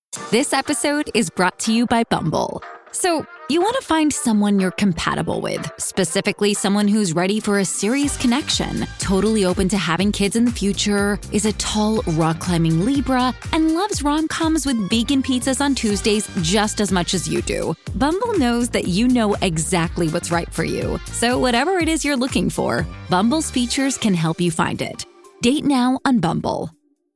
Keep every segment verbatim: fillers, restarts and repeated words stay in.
This episode is brought to you by Bumble. So, you want to find someone you're compatible with, specifically someone who's ready for a serious connection, totally open to having kids in the future, is a tall, rock-climbing Libra, and loves rom-coms with vegan pizzas on Tuesdays just as much as you do. Bumble knows that you know exactly what's right for you. So whatever it is you're looking for, Bumble's features can help you find it. Date now on Bumble.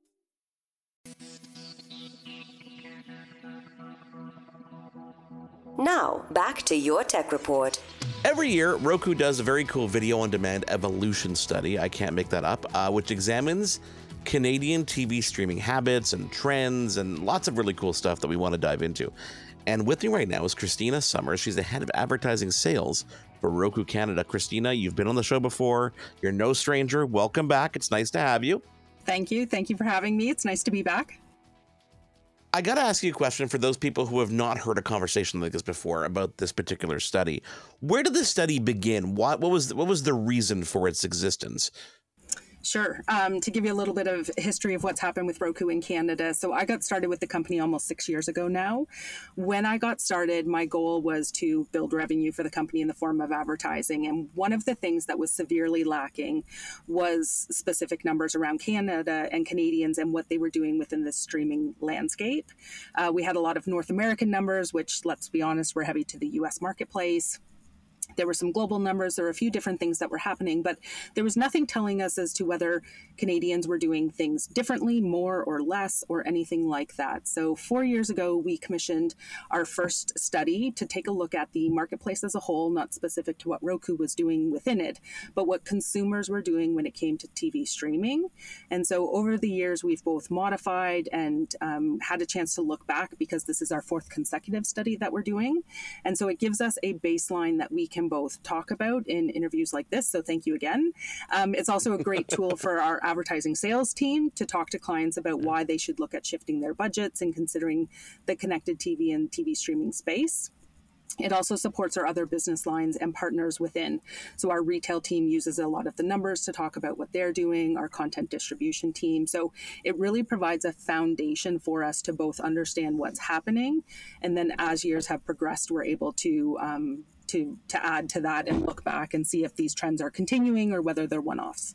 Now, back to your tech report. Every year, Roku does a very cool video-on-demand evolution study, I can't make that up, uh, which examines Canadian T V streaming habits and trends and lots of really cool stuff that we want to dive into. And with me right now is Christina Summers. She's the head of advertising sales for Roku Canada. Christina, you've been on the show before. You're no stranger. Welcome back. It's nice to have you. Thank you. Thank you for having me. It's nice to be back. I got to ask you a question for those people who have not heard a conversation like this before about this particular study. Where did this study begin? What, what was what was the reason for its existence? Sure. Um, to give you a little bit of history of what's happened with Roku in Canada. So I got started with the company almost six years ago now. When I got started, my goal was to build revenue for the company in the form of advertising. And one of the things that was severely lacking was specific numbers around Canada and Canadians and what they were doing within the streaming landscape. Uh, we had a lot of North American numbers, which, let's be honest, were heavy to the U S marketplace. There were some global numbers. There were a few different things that were happening, but there was nothing telling us as to whether Canadians were doing things differently, more or less, or anything like that. So four years ago, we commissioned our first study to take a look at the marketplace as a whole, not specific to what Roku was doing within it, but what consumers were doing when it came to T V streaming. And so over the years, we've both modified and um, had a chance to look back because this is our fourth consecutive study that we're doing. And so it gives us a baseline that we can both talk about in interviews like this. So thank you again. Um, it's also a great tool for our advertising sales team to talk to clients about why they should look at shifting their budgets and considering the connected T V and T V streaming space. It also supports our other business lines and partners within. So our retail team uses a lot of the numbers to talk about what they're doing, our content distribution team. So it really provides a foundation for us to both understand what's happening. And then as years have progressed, we're able to um, to to add to that and look back and see if these trends are continuing or whether they're one-offs.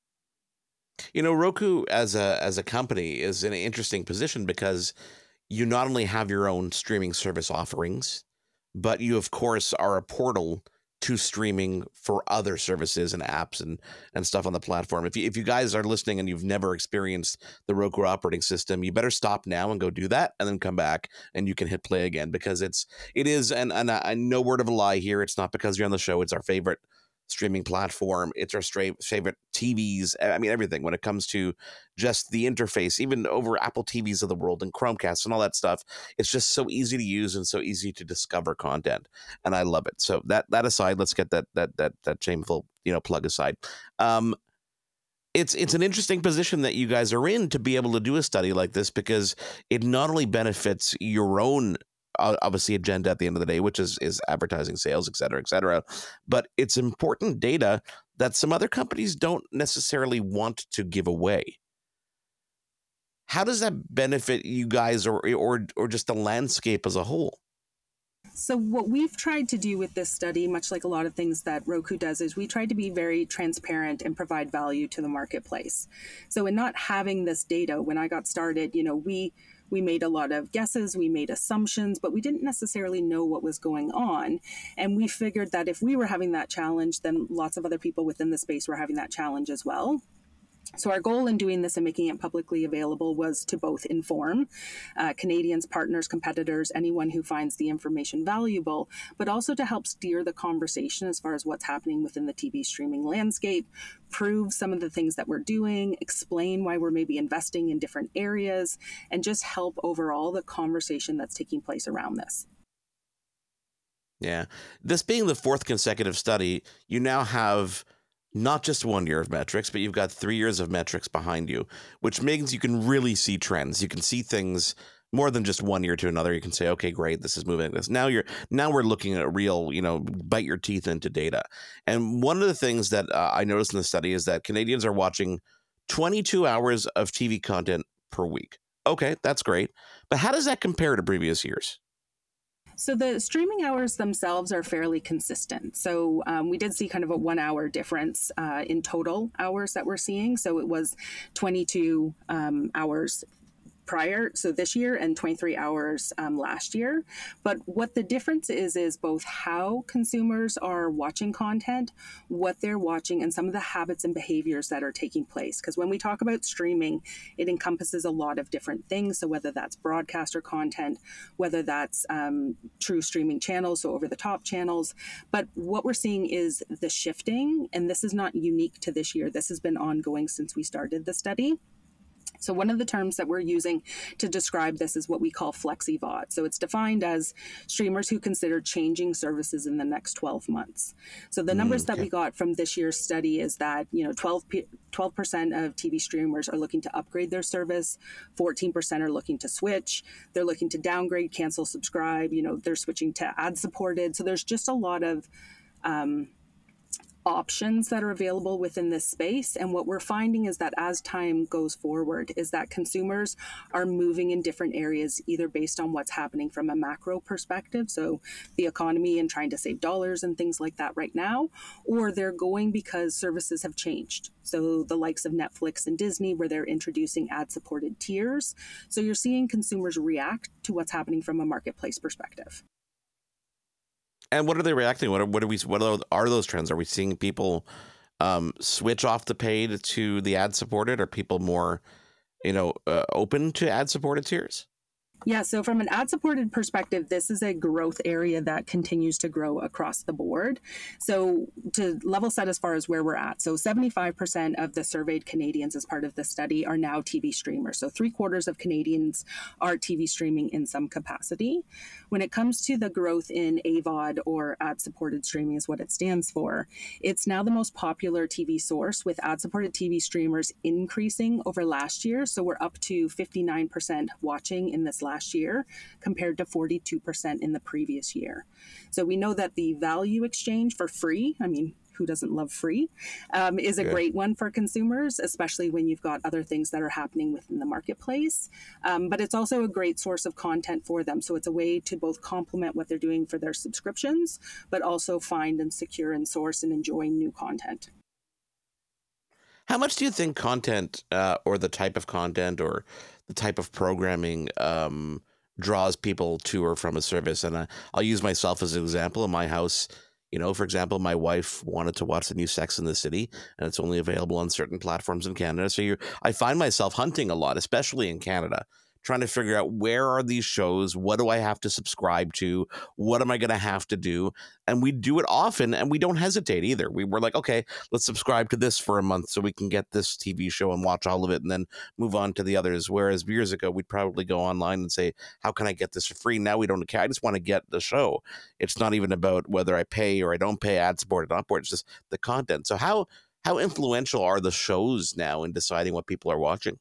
You know, Roku as a as a company is in an interesting position because you not only have your own streaming service offerings, but you, of course, are a portal to streaming for other services and apps and, and stuff on the platform. If you, if you guys are listening and you've never experienced the Roku operating system, you better stop now and go do that and then come back and you can hit play again because it's, it is, and, and I, no word of a lie here. It's not because you're on the show. It's our favorite streaming platform. It's our straight favorite T Vs. I mean, everything when it comes to just the interface, even over Apple T Vs of the world and Chromecasts and all that stuff. It's just so easy to use and so easy to discover content. And I love it. So that, that aside, let's get that, that, that, that shameful, you know, plug aside. Um, It's it's an interesting position that you guys are in to be able to do a study like this because it not only benefits your own obviously agenda at the end of the day, which is is advertising, sales, et cetera, et cetera. But it's important data that some other companies don't necessarily want to give away. How does that benefit you guys or or or just the landscape as a whole? So what we've tried to do with this study, much like a lot of things that Roku does, is we tried to be very transparent and provide value to the marketplace. So in not having this data, when I got started, you know, we We made a lot of guesses, we made assumptions, but we didn't necessarily know what was going on. And we figured that if we were having that challenge, then lots of other people within the space were having that challenge as well. So our goal in doing this and making it publicly available was to both inform uh, Canadians, partners, competitors, anyone who finds the information valuable, but also to help steer the conversation as far as what's happening within the T V streaming landscape, prove some of the things that we're doing, explain why we're maybe investing in different areas, and just help overall the conversation that's taking place around this. Yeah. This being the fourth consecutive study, you now have not just one year of metrics, but you've got three years of metrics behind you, which means you can really see trends. You can see things more than just one year to another. You can say, okay, great, this is moving. This now you're now we're looking at real, you know, bite your teeth into data. And one of the things that uh, I noticed in the study is that Canadians are watching twenty-two hours of T V content per week. Okay, that's great. But how does that compare to previous years? So the streaming hours themselves are fairly consistent. So um, we did see kind of a one hour difference uh, in total hours that we're seeing. So it was twenty-two um, hours prior, so this year, and twenty-three hours um, last year. But what the difference is, is both how consumers are watching content, what they're watching, and some of the habits and behaviors that are taking place. Because when we talk about streaming, it encompasses a lot of different things. So whether that's broadcaster content, whether that's um, true streaming channels, so over-the-top channels. But what we're seeing is the shifting, and this is not unique to this year. This has been ongoing since we started the study. So one of the terms that we're using to describe this is what we call FlexiVOD. So it's defined as streamers who consider changing services in the next twelve months. So the numbers mm, okay. that we got from this year's study is that, you know, twelve percent of T V streamers are looking to upgrade their service, fourteen percent are looking to switch, they're looking to downgrade, cancel, subscribe, you know, they're switching to ad-supported. So there's just a lot of um, options that are available within this space. And what we're finding is that as time goes forward is that consumers are moving in different areas, either based on what's happening from a macro perspective, so the economy and trying to save dollars and things like that right now, or they're going because services have changed. So the likes of Netflix and Disney, where they're introducing ad-supported tiers. So you're seeing consumers react to what's happening from a marketplace perspective. And what are they reacting? What are, what are we? What are, are those trends? Are we seeing people um, switch off the paid to the ad supported? Are people more, you know, uh, open to ad supported tiers? Yeah, so from an ad-supported perspective, this is a growth area that continues to grow across the board. So to level set as far as where we're at, so seventy-five percent of the surveyed Canadians as part of the study are now T V streamers. So three quarters of Canadians are T V streaming in some capacity. When it comes to the growth in A V O D, or ad-supported streaming is what it stands for, it's now the most popular T V source, with ad-supported T V streamers increasing over last year. So we're up to fifty-nine percent watching in this last year compared to forty-two percent in the previous year. So we know that the value exchange for free, I mean, who doesn't love free, um, is a yeah. great one for consumers, especially when you've got other things that are happening within the marketplace. Um, but it's also a great source of content for them. So it's a way to both complement what they're doing for their subscriptions, but also find and secure and source and enjoy new content. How much do you think content uh, or the type of content or the type of programming um, draws people to or from a service? And I, I'll use myself as an example. In my house, you know, for example, my wife wanted to watch the new Sex and the City, and it's only available on certain platforms in Canada. So you, I find myself hunting a lot, especially in Canada, trying to figure out where are these shows, what do I have to subscribe to, what am I going to have to do? And we do it often, and we don't hesitate either. We were like, okay, let's subscribe to this for a month so we can get this T V show and watch all of it and then move on to the others. Whereas years ago, we'd probably go online and say, how can I get this for free? Now we don't care. I just want to get the show. It's not even about whether I pay or I don't pay, ad supported, not supported. It's just the content. So how how influential are the shows now in deciding what people are watching?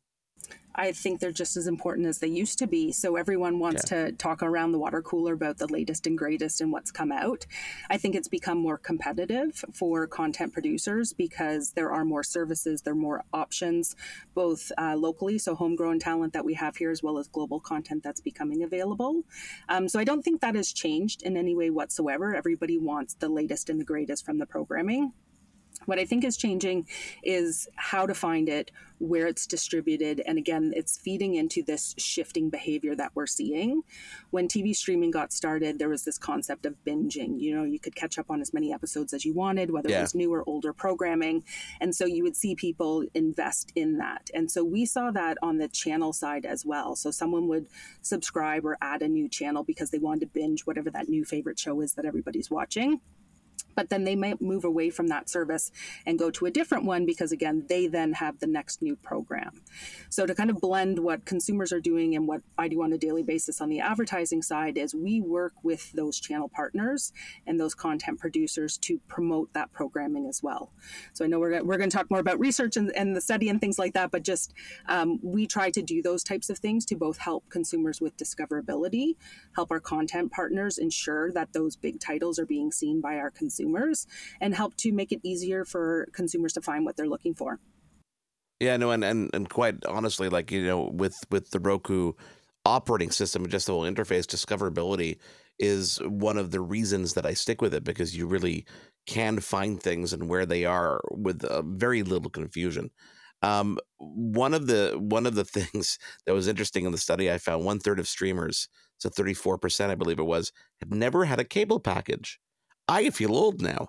I think they're just as important as they used to be. So everyone wants yeah. to talk around the water cooler about the latest and greatest and what's come out. I think it's become more competitive for content producers because there are more services, there are more options, both uh, locally, so homegrown talent that we have here, as well as global content that's becoming available. Um, so I don't think that has changed in any way whatsoever. Everybody wants the latest and the greatest from the programming. What I think is changing is how to find it, where it's distributed. And again, it's feeding into this shifting behavior that we're seeing. When T V streaming got started, there was this concept of binging. You know, you could catch up on as many episodes as you wanted, whether yeah. it was new or older programming. And so you would see people invest in that. And so we saw that on the channel side as well. So someone would subscribe or add a new channel because they wanted to binge whatever that new favorite show is that everybody's watching. But then they might move away from that service and go to a different one because, again, they then have the next new program. So to kind of blend what consumers are doing and what I do on a daily basis on the advertising side is we work with those channel partners and those content producers to promote that programming as well. So I know we're, we're going to talk more about research and, and the study and things like that, but just um, we try to do those types of things to both help consumers with discoverability, help our content partners ensure that those big titles are being seen by our consumers, and help to make it easier for consumers to find what they're looking for. Yeah, no, and, and, and quite honestly, like, you know, with, with the Roku operating system, just the whole interface, discoverability is one of the reasons that I stick with it, because you really can find things and where they are with uh, very little confusion. Um, one of the one of the things that was interesting in the study, I found one third of streamers, so thirty-four percent, I believe it was, had never had a cable package. I feel old now.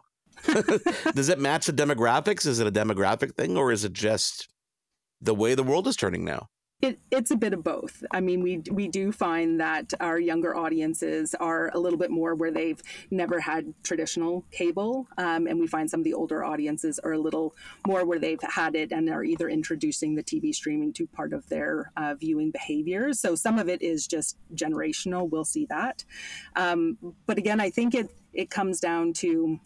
Does it match the demographics? Is it a demographic thing, or is it just the way the world is turning now? It, it's a bit of both. I mean, we we do find that our younger audiences are a little bit more where they've never had traditional cable. Um, and we find some of the older audiences are a little more where they've had it and are either introducing the T V streaming to part of their uh, viewing behaviors. So some of it is just generational. We'll see that. Um, but again, I think it it comes down to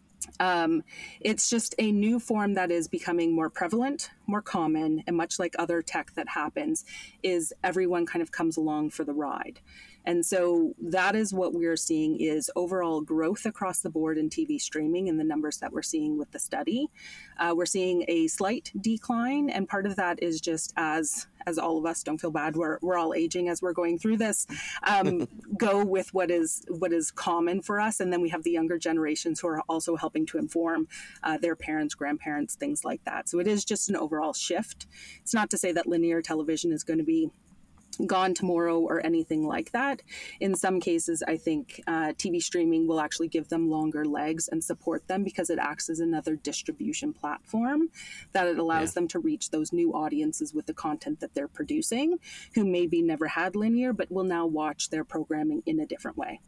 Um, it's just a new form that is becoming more prevalent, more common, and much like other tech that happens, is everyone kind of comes along for the ride. And so that is what we're seeing is overall growth across the board in T V streaming and the numbers that we're seeing with the study. Uh, we're seeing a slight decline, and part of that is just as as all of us, don't feel bad, we're we're all aging as we're going through this, um, go with what is what is common for us. And then we have the younger generations who are also helping to inform uh, their parents, grandparents, things like that. So it is just an overall shift. It's not to say that linear television is going to be gone tomorrow or anything like that. In some cases, I think uh, T V streaming will actually give them longer legs and support them because it acts as another distribution platform that it allows yeah. them to reach those new audiences with the content that they're producing who maybe never had linear but will now watch their programming in a different way.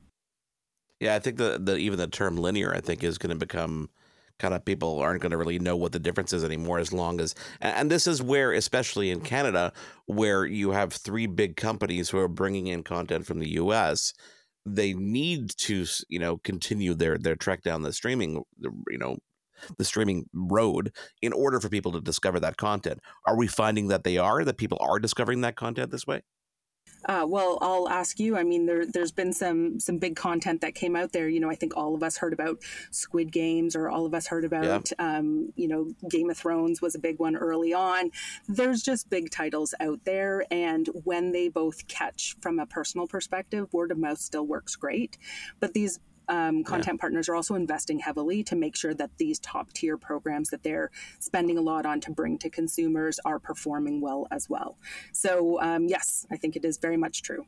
Yeah, I think the, the even the term linear, I think, is going to become kind of, people aren't going to really know what the difference is anymore, as long as, and this is where, especially in Canada, where you have three big companies who are bringing in content from the U S, they need to, you know, continue their, their trek down the streaming, you know, the streaming road in order for people to discover that content. Are we finding that they are, that people are discovering that content this way? Uh, well, I'll ask you. I mean, there, there's been some some big content that came out there. You know, I think all of us heard about Squid Games, or all of us heard about, yeah. um, you know, Game of Thrones was a big one early on. There's just big titles out there. And when they both catch from a personal perspective, word of mouth still works great. But these Um, content yeah. partners are also investing heavily to make sure that these top tier programs that they're spending a lot on to bring to consumers are performing well as well. So um, yes, I think it is very much true.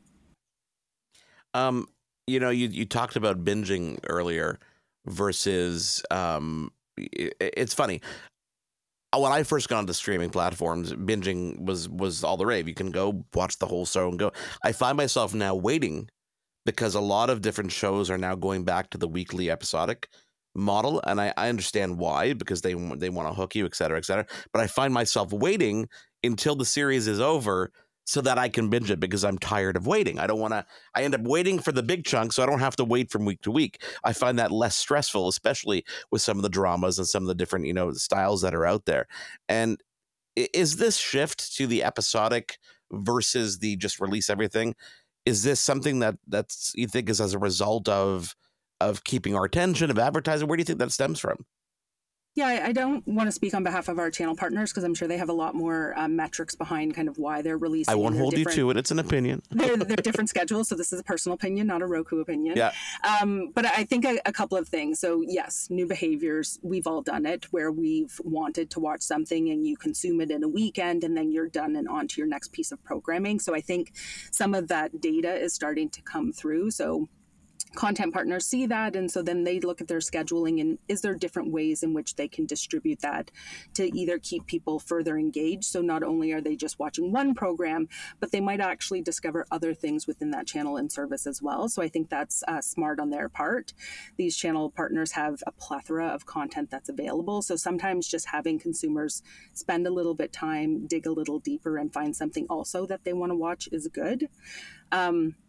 Um, you know, you you talked about binging earlier versus um, it, it's funny. When I first got onto streaming platforms, binging was was all the rave. You can go watch the whole show and go. I find myself now waiting, because a lot of different shows are now going back to the weekly episodic model. And I, I understand why, because they they want to hook you, et cetera, et cetera. But I find myself waiting until the series is over so that I can binge it, because I'm tired of waiting. I don't want to, I end up waiting for the big chunk so I don't have to wait from week to week. I find that less stressful, especially with some of the dramas and some of the different, you know, styles that are out there. And is this shift to the episodic versus the just release everything, is this something that that's you think is as a result of of keeping our attention, of advertising? Where do you think that stems from? Yeah, I, I don't want to speak on behalf of our channel partners, because I'm sure they have a lot more um, metrics behind kind of why they're releasing. I won't hold you to it. It's an opinion. they're, they're different schedules, so this is a personal opinion, not a Roku opinion. Yeah. Um, but I think a, a couple of things. So yes, new behaviors. We've all done it, where we've wanted to watch something and you consume it in a weekend and then you're done and on to your next piece of programming. So I think some of that data is starting to come through. So content partners see that, and so then they look at their scheduling and is there different ways in which they can distribute that to either keep people further engaged. So not only are they just watching one program, but they might actually discover other things within that channel and service as well. So I think that's uh, smart on their part. These channel partners have a plethora of content that's available. So sometimes just having consumers spend a little bit time, dig a little deeper, and find something also that they want to watch is good. Um,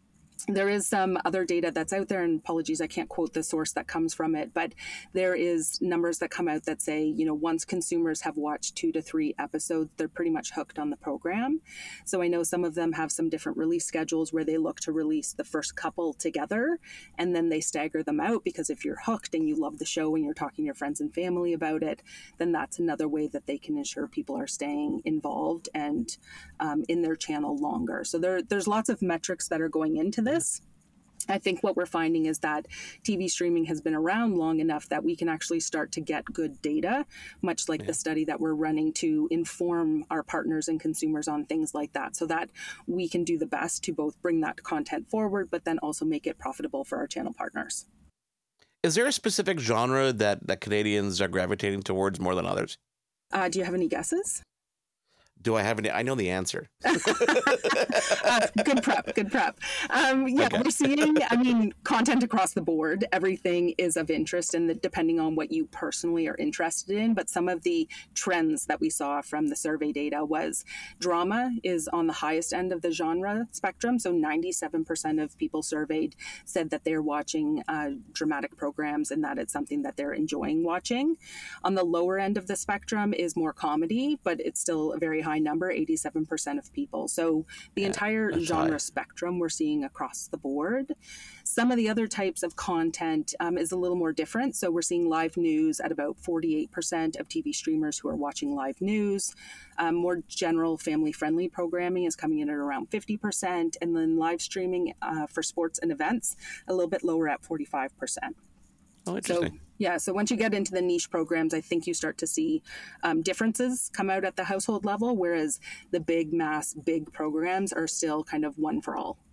There is some other data that's out there, and apologies, I can't quote the source that comes from it, but there is numbers that come out that say, you know, once consumers have watched two to three episodes, they're pretty much hooked on the program. So I know some of them have some different release schedules where they look to release the first couple together, and then they stagger them out, because if you're hooked and you love the show and you're talking to your friends and family about it, then that's another way that they can ensure people are staying involved and um, in their channel longer. So there, there's lots of metrics that are going into this. This. I think what we're finding is that T V streaming has been around long enough that we can actually start to get good data, much like yeah. the study that we're running to inform our partners and consumers on things like that, so that we can do the best to both bring that content forward, but then also make it profitable for our channel partners. Is there a specific genre that, that Canadians are gravitating towards more than others? Uh, do you have any guesses? Do I have any? I know the answer. uh, good prep, good prep. Um, yeah, okay. We're seeing, I mean, content across the board. Everything is of interest, and depending on what you personally are interested in. But some of the trends that we saw from the survey data was drama is on the highest end of the genre spectrum. So ninety-seven percent of people surveyed said that they're watching uh, dramatic programs and that it's something that they're enjoying watching. On the lower end of the spectrum is more comedy, but it's still a very high number, eighty-seven percent of people. So the yeah, entire genre high. spectrum we're seeing across the board. Some of the other types of content um, is a little more different. So we're seeing live news at about forty-eight percent of T V streamers who are watching live news. Um, more general family-friendly programming is coming in at around fifty percent. And then live streaming uh, for sports and events, a little bit lower at forty-five percent. Oh, interesting. So, yeah, so once you get into the niche programs, I think you start to see um, differences come out at the household level, whereas the big mass, big programs are still kind of one for all.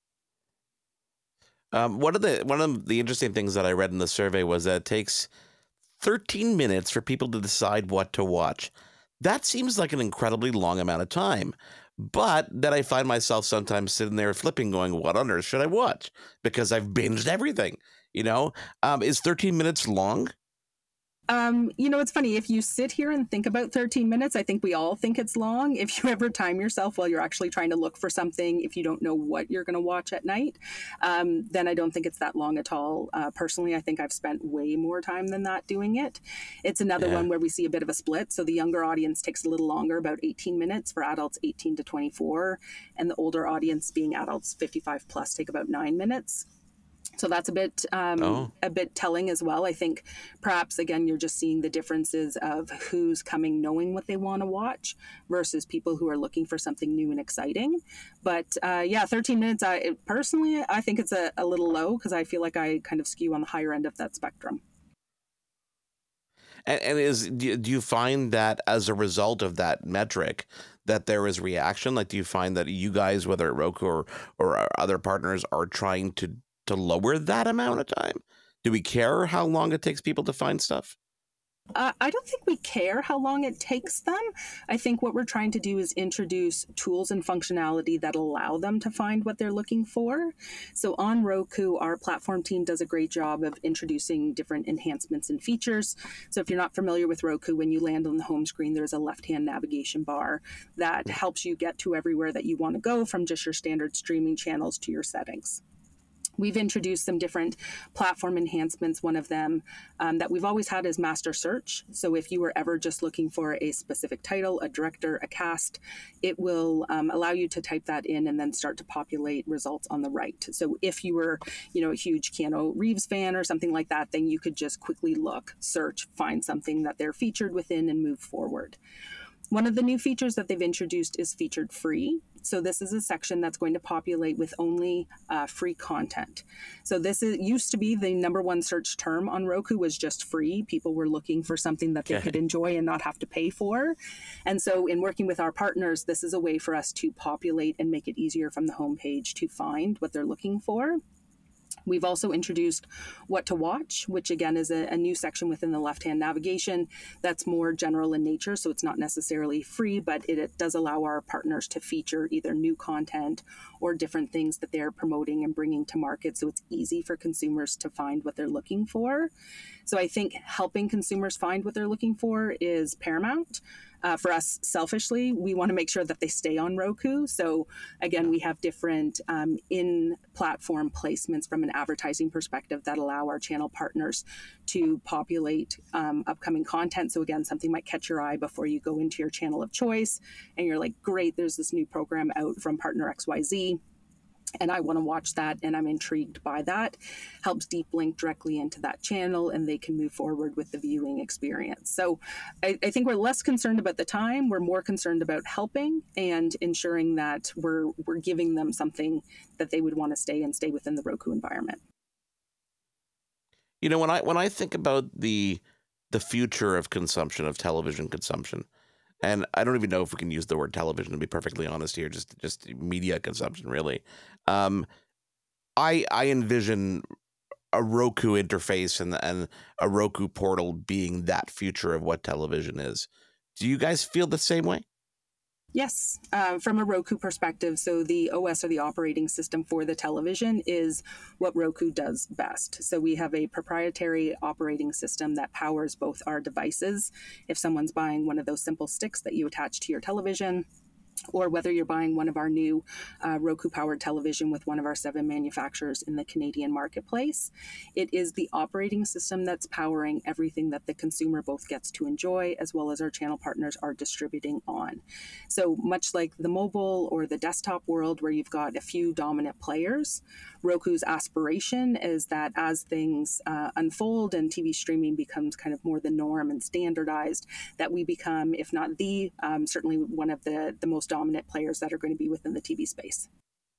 Um, one of the one of the interesting things that I read in the survey was that it takes thirteen minutes for people to decide what to watch. That seems like an incredibly long amount of time. But then I find myself sometimes sitting there flipping, going, what on earth should I watch? Because I've binged everything. You know, um, is thirteen minutes long? Um, you know, it's funny. If you sit here and think about thirteen minutes, I think we all think it's long. If you ever time yourself while you're actually trying to look for something, if you don't know what you're going to watch at night, um, then I don't think it's that long at all. Uh, personally, I think I've spent way more time than that doing it. It's another yeah. one where we see a bit of a split. So the younger audience takes a little longer, about eighteen minutes for adults eighteen to twenty-four, and the older audience, being adults fifty-five plus, take about nine minutes. So that's a bit um, oh. a bit telling as well. I think perhaps, again, you're just seeing the differences of who's coming knowing what they want to watch versus people who are looking for something new and exciting. But uh, yeah, thirteen minutes, I it, personally, I think it's a, a little low because I feel like I kind of skew on the higher end of that spectrum. And, and is do you find that as a result of that metric that there is reaction? Like, do you find that you guys, whether at Roku or, or other partners, are trying to to lower that amount of time? Do we care how long it takes people to find stuff? Uh, I don't think we care how long it takes them. I think what we're trying to do is introduce tools and functionality that allow them to find what they're looking for. So on Roku, our platform team does a great job of introducing different enhancements and features. So if you're not familiar with Roku, when you land on the home screen, there's a left-hand navigation bar that helps you get to everywhere that you want to go, from just your standard streaming channels to your settings. We've introduced some different platform enhancements. One of them um, that we've always had is master search. So if you were ever just looking for a specific title, a director, a cast, it will um, allow you to type that in and then start to populate results on the right. So if you were, you know, a huge Keanu Reeves fan or something like that, then you could just quickly look, search, find something that they're featured within and move forward. One of the new features that they've introduced is featured free. So this is a section that's going to populate with only uh, free content. So this is, used to be the number one search term on Roku was just free. People were looking for something that they okay. could enjoy and not have to pay for. And so in working with our partners, this is a way for us to populate and make it easier from the homepage to find what they're looking for. We've also introduced what to watch, which again is a, a new section within the left-hand navigation that's more general in nature. So it's not necessarily free, but it, it does allow our partners to feature either new content or different things that they're promoting and bringing to market. So it's easy for consumers to find what they're looking for. So I think helping consumers find what they're looking for is paramount. Uh, for us, selfishly, we want to make sure that they stay on Roku. So again, we have different um, in-platform placements from an advertising perspective that allow our channel partners to populate um, upcoming content. So again, something might catch your eye before you go into your channel of choice, and you're like, great, there's this new program out from partner X Y Z. And I want to watch that, and I'm intrigued by that. Helps deep link directly into that channel, and they can move forward with the viewing experience. So I, I think we're less concerned about the time. We're more concerned about helping and ensuring that we're we're giving them something that they would want to stay and stay within the Roku environment. You know, when I when I think about the the future of consumption, of television consumption, and I don't even know if we can use the word television, to be perfectly honest here, just just media consumption, really. Um, I I envision a Roku interface and and a Roku portal being that future of what television is. Do you guys feel the same way? Yes, uh, from a Roku perspective, so the O S or the operating system for the television is what Roku does best. So we have a proprietary operating system that powers both our devices. If someone's buying one of those simple sticks that you attach to your television, or whether you're buying one of our new uh, Roku-powered television with one of our seven manufacturers in the Canadian marketplace, it is the operating system that's powering everything that the consumer both gets to enjoy as well as our channel partners are distributing on. So much like the mobile or the desktop world where you've got a few dominant players, Roku's aspiration is that as things uh, unfold and T V streaming becomes kind of more the norm and standardized, that we become, if not the, um, certainly one of the, the most dominant players that are going to be within the T V space.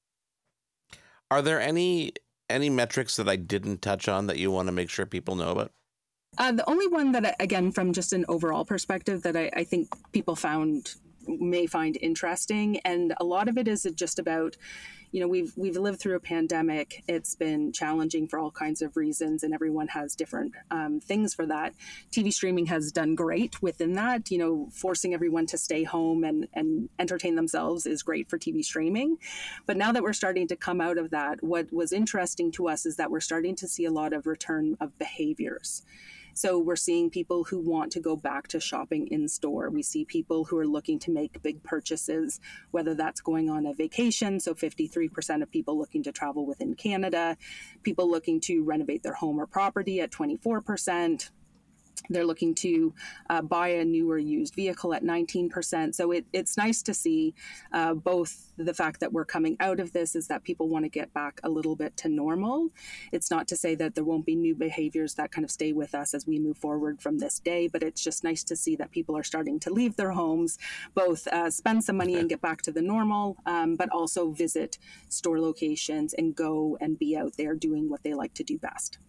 Are there any any metrics that I didn't touch on that you want to make sure people know about? Uh, the only one that, again, from just an overall perspective that I, I think people found may find interesting, and a lot of it is just about, you know, we've we've lived through a pandemic. It's been challenging for all kinds of reasons, and everyone has different um, things for that. T V streaming has done great within that. You know, forcing everyone to stay home and, and entertain themselves is great for T V streaming. But now that we're starting to come out of that, what was interesting to us is that we're starting to see a lot of return of behaviors. So we're seeing people who want to go back to shopping in store. We see people who are looking to make big purchases, whether that's going on a vacation. So fifty-three percent of people looking to travel within Canada, people looking to renovate their home or property at twenty-four percent. They're looking to uh, buy a new or used vehicle at nineteen percent. So it, it's nice to see uh, both the fact that we're coming out of this is that people want to get back a little bit to normal. It's not to say that there won't be new behaviors that kind of stay with us as we move forward from this day, but it's just nice to see that people are starting to leave their homes, both uh, spend some money and get back to the normal, um, but also visit store locations and go and be out there doing what they like to do best.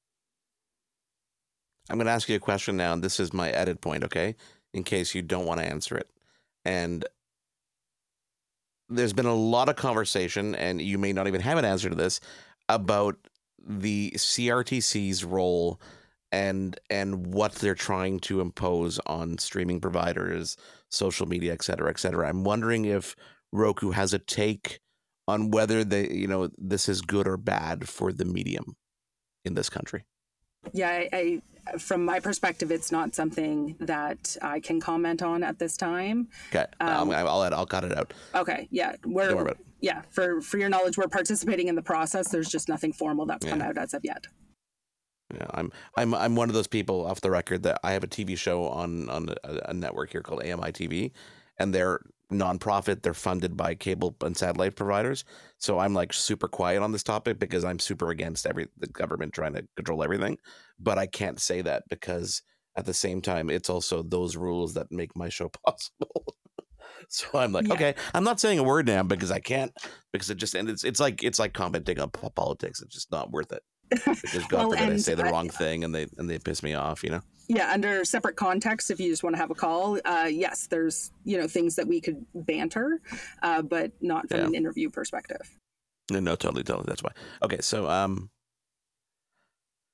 I'm going to ask you a question now, and this is my edit point, okay? In case you don't want to answer it. And there's been a lot of conversation, and you may not even have an answer to this, about the C R T C's role and and what they're trying to impose on streaming providers, social media, et cetera, et cetera. I'm wondering if Roku has a take on whether they, you know, this is good or bad for the medium in this country. Yeah, I, I, from my perspective, it's not something that I can comment on at this time. Okay, um, um, I'll I'll cut it out. Okay, yeah, we're Don't worry about it. Yeah, for for your knowledge, we're participating in the process. There's just nothing formal that's Yeah. come out as of yet. Yeah, I'm I'm I'm one of those people off the record that I have a T V show on on a, a network here called A M I T V, and they're nonprofit. They're funded by cable and satellite providers. So I'm like super quiet on this topic because I'm super against every the government trying to control everything. But I can't say that because at the same time, it's also those rules that make my show possible. So I'm like, Yeah. okay, I'm not saying a word now because I can't, because it just, and it's, it's like, it's like commenting on po- politics. It's just not worth it. Because God Well, forbid I and say the I- wrong thing and they, and they piss me off, you know? Yeah, under separate context, if you just want to have a call, uh, yes, there's, you know, things that we could banter, uh, but not from Yeah. an interview perspective. No, no, totally, totally. That's why. Okay. So, um,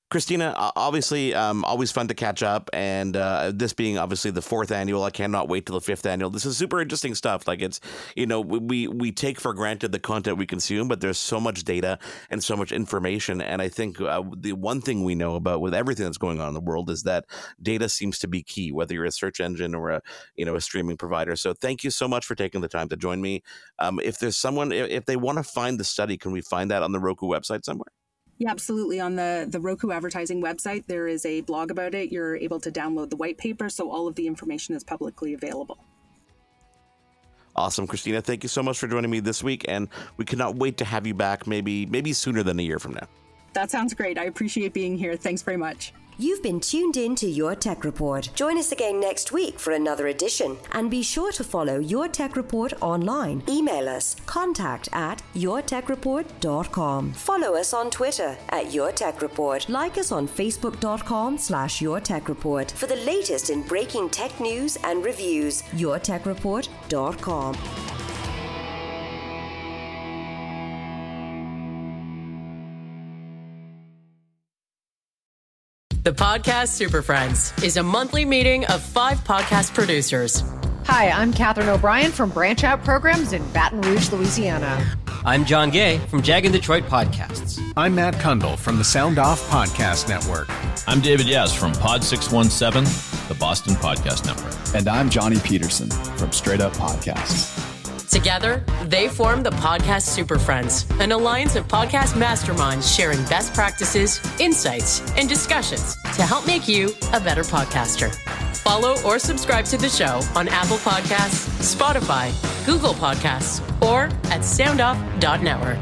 Christina, obviously, um, always fun to catch up. And uh, this being obviously the fourth annual, I cannot wait till the fifth annual. This is super interesting stuff. Like it's, you know, we we take for granted the content we consume, but there's so much data and so much information. And I think uh, the one thing we know about with everything that's going on in the world is that data seems to be key, whether you're a search engine or a, you know, a streaming provider. So thank you so much for taking the time to join me. Um, if there's someone, if they want to find the study, can we find that on the Roku website somewhere? Yeah, absolutely. On the, the Roku advertising website, there is a blog about it. You're able to download the white paper, so all of the information is publicly available. Awesome, Christina. Thank you so much for joining me this week, and we cannot wait to have you back maybe maybe sooner than a year from now. That sounds great. I appreciate being here. Thanks very much. You've been tuned in to Your Tech Report. Join us again next week for another edition. And be sure to follow Your Tech Report online. Email us, contact at your tech report dot com. Follow us on Twitter at Your Tech Report. Like us on facebook.com slash Your Tech Report for the latest in breaking tech news and reviews. your tech report dot com. The Podcast Super Friends is a monthly meeting of five podcast producers. Hi, I'm Catherine O'Brien from Branch Out Programs in Baton Rouge, Louisiana. I'm John Gay from Jag and Detroit Podcasts. I'm Matt Kundle from the Sound Off Podcast Network. I'm David Yaz from Pod six one seven, the Boston Podcast Network. And I'm Johnny Peterson from Straight Up Podcasts. Together, they form the Podcast Super Friends, an alliance of podcast masterminds sharing best practices, insights, and discussions to help make you a better podcaster. Follow or subscribe to the show on Apple Podcasts, Spotify, Google Podcasts, or at sound off dot network.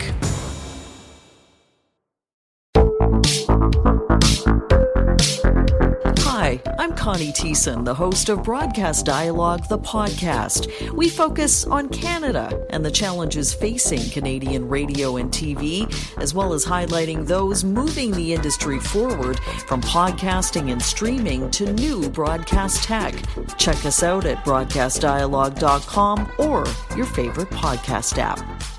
Hi, I'm Connie Thiessen, the host of Broadcast Dialogue, the podcast. We focus on Canada and the challenges facing Canadian radio and T V, as well as highlighting those moving the industry forward from podcasting and streaming to new broadcast tech. Check us out at broadcast dialogue dot com or your favorite podcast app.